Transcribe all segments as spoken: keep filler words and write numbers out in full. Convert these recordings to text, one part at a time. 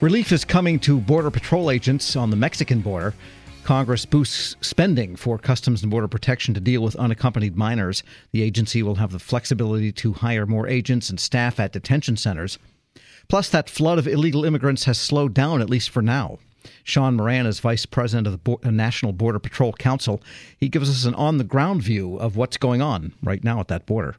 Relief is coming to Border Patrol agents on the Mexican border. Congress boosts spending for Customs and Border Protection to deal with unaccompanied minors. The agency will have the flexibility to hire more agents and staff at detention centers. Plus, that flood of illegal immigrants has slowed down, at least for now. Sean Moran is vice president of the Bo- National Border Patrol Council. He gives us an on-the-ground view of what's going on right now at that border.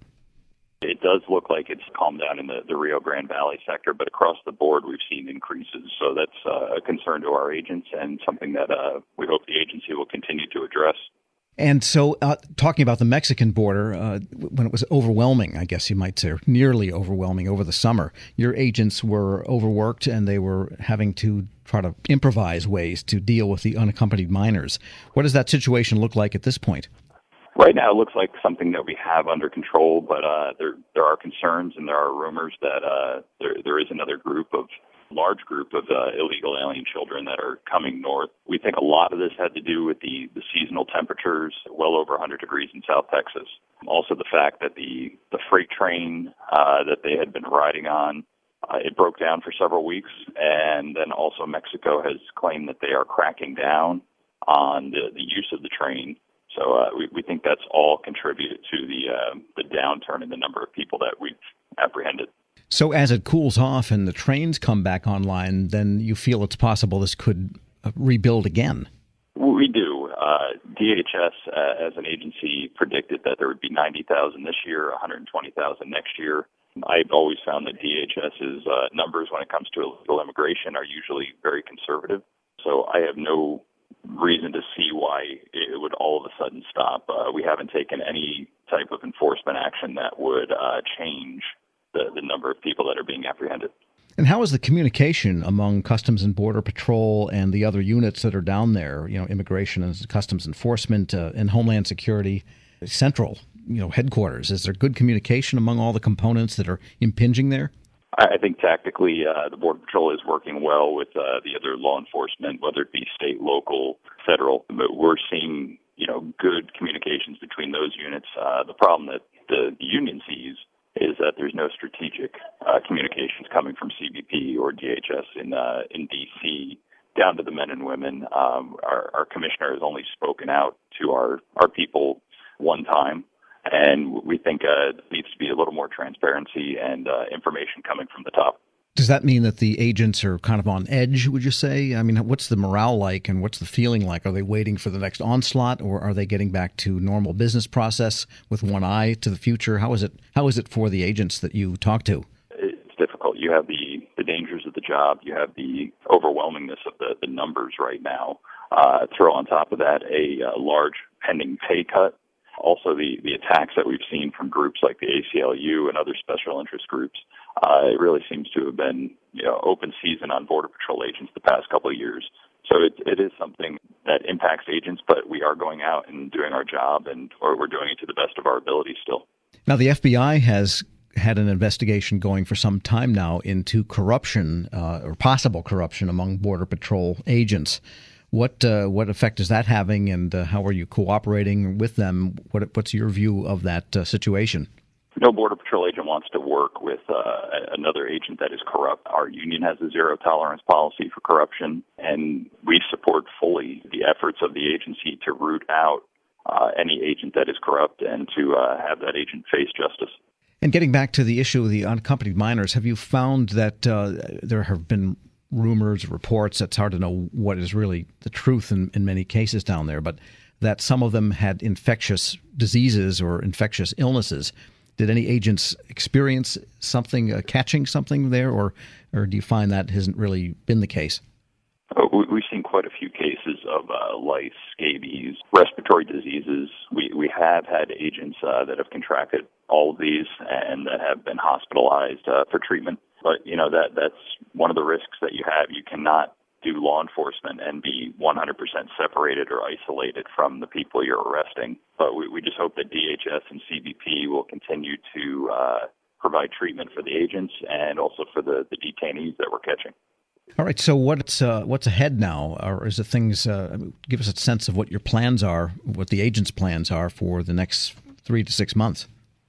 It does look like it's calmed down in the, the Rio Grande Valley sector, but across the board we've seen increases. So that's uh, a concern to our agents and something that uh, we hope the agency will continue to address. And so uh, talking about the Mexican border, uh, when it was overwhelming, I guess you might say, or nearly overwhelming over the summer, your agents were overworked and they were having to try to improvise ways to deal with the unaccompanied minors. What does that situation look like at this point? Right now, it looks like something that we have under control, but uh, there there are concerns and there are rumors that uh, there there is another group of large group of uh, illegal alien children that are coming north. We think a lot of this had to do with the, the seasonal temperatures, well over one hundred degrees in South Texas. Also, the fact that the the freight train uh, that they had been riding on, uh, it broke down for several weeks, and then also Mexico has claimed that they are cracking down on the, the use of the train. So uh, we, we think that's all contributed to the uh, the downturn in the number of people that we've apprehended. So as it cools off and the trains come back online, then you feel it's possible this could rebuild again? We do. Uh, D H S, uh, as an agency, predicted that there would be ninety thousand this year, one hundred twenty thousand next year. I've always found that DHS's uh, numbers when it comes to illegal immigration are usually very conservative. So I have no reason to see why it would all of a sudden stop. Uh, we haven't taken any type of enforcement action that would uh, change the, the number of people that are being apprehended. And how is the communication among Customs and Border Patrol and the other units that are down there, you know, Immigration and Customs Enforcement uh, and Homeland Security, central, you know, headquarters? Is there good communication among all the components that are impinging there? I think tactically uh, the Border Patrol is working well with uh, the other law enforcement, whether it be state, local, federal. But we're seeing, you know, good communications between those units. Uh, the problem that the union sees is that there's no strategic uh, communications coming from C B P or D H S in uh, in D C down to the men and women. Um, our, our commissioner has only spoken out to our, our people one time. And we think uh, there needs to be a little more transparency and uh, information coming from the top. Does that mean that the agents are kind of on edge, would you say? I mean, what's the morale like and what's the feeling like? Are they waiting for the next onslaught, or are they getting back to normal business process with one eye to the future? How is it How is it for the agents that you talk to? It's difficult. You have the, the dangers of the job. You have the overwhelmingness of the, the numbers right now. Uh, throw on top of that a, a large pending pay cut. Also, the, the attacks that we've seen from groups like the A C L U and other special interest groups, uh, it really seems to have been, you know, open season on Border Patrol agents the past couple of years. So it, it is something that impacts agents, but we are going out and doing our job, and or we're doing it to the best of our ability still. Now, the F B I has had an investigation going for some time now into corruption uh, or possible corruption among Border Patrol agents. What uh, what effect is that having, and uh, how are you cooperating with them? What What's your view of that uh, situation? No Border Patrol agent wants to work with uh, another agent that is corrupt. Our union has a zero tolerance policy for corruption, and we support fully the efforts of the agency to root out uh, any agent that is corrupt and to uh, have that agent face justice. And getting back to the issue of the unaccompanied minors, have you found that uh, there have been rumors, reports, it's hard to know what is really the truth in, in many cases down there, but that some of them had infectious diseases or infectious illnesses? Did any agents experience something, uh, catching something there, or or do you find that hasn't really been the case? Uh, we've seen quite a few cases of uh, lice, scabies, respiratory diseases. We we have had agents uh, that have contracted all of these and that have been hospitalized uh, for treatment. But, you know, that that's one of the risks that you have. You cannot do law enforcement and be one hundred percent separated or isolated from the people you're arresting. But we, we just hope that D H S and C B P will continue to uh, provide treatment for the agents and also for the, the detainees that we're catching. All right. So what's uh, what's ahead now? Or is it things? Uh, give us a sense of what your plans are, what the agents' plans are for the next three to six months.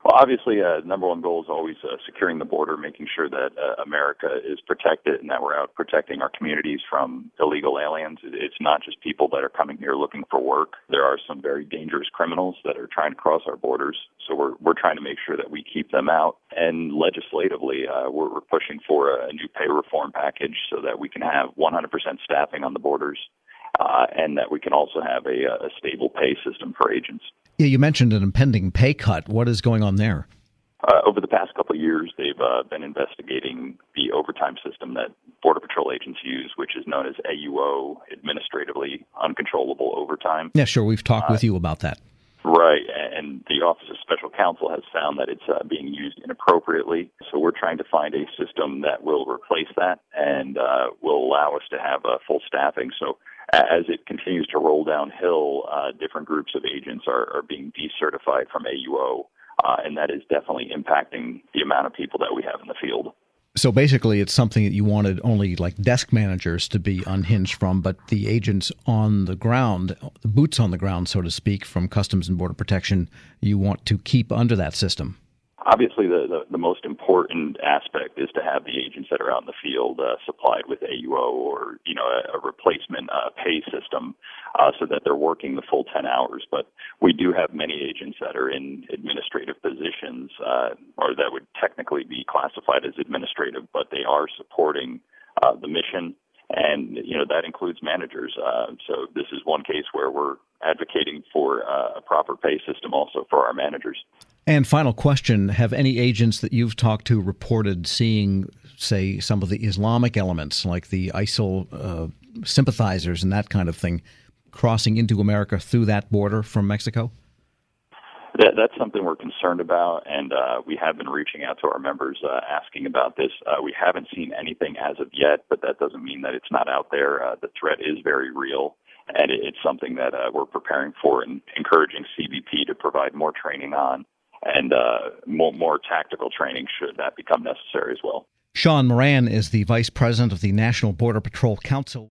Well, obviously, uh, number one goal is always uh, securing the border, making sure that uh, America is protected and that we're out protecting our communities from illegal aliens. It's not just people that are coming here looking for work. There are some very dangerous criminals that are trying to cross our borders. So we're we're trying to make sure that we keep them out. And legislatively, uh, we're, we're pushing for a new pay reform package so that we can have one hundred percent staffing on the borders. Uh, and that we can also have a, a stable pay system for agents. Yeah, you mentioned an impending pay cut. What is going on there? Uh, over the past couple of years, they've uh, been investigating the overtime system that Border Patrol agents use, which is known as A U O, administratively uncontrollable overtime. Yeah, sure. We've talked uh, with you about that. Right, and the Office of Special Counsel has found that it's uh, being used inappropriately. So we're trying to find a system that will replace that and uh, will allow us to have uh, full staffing. So as it continues to roll downhill, uh, different groups of agents are, are being decertified from A U O, uh, and that is definitely impacting the amount of people that we have in the field. So basically, it's something that you wanted only like desk managers to be unhinged from, but the agents on the ground, the boots on the ground, so to speak, from Customs and Border Protection, you want to keep under that system. Obviously, the, the, the most important aspect is to have the agents that are out in the field uh, supplied with A U O or, you know, a, a replacement uh, pay system uh, so that they're working the full ten hours. But we do have many agents that are in administrative positions uh, or that would technically be classified as administrative, but they are supporting uh, the mission. And, you know, that includes managers. Uh, so this is one case where we're advocating for uh, a proper pay system also for our managers. And final question, have any agents that you've talked to reported seeing, say, some of the Islamic elements like the ISIL uh, sympathizers and that kind of thing crossing into America through that border from Mexico? That, that's something we're concerned about, and uh, we have been reaching out to our members uh, asking about this. Uh, we haven't seen anything as of yet, but that doesn't mean that it's not out there. Uh, the threat is very real, and it, it's something that uh, we're preparing for and encouraging C B P to provide more training on and uh, more, more tactical training should that become necessary as well. Sean Moran is the Vice President of the National Border Patrol Council.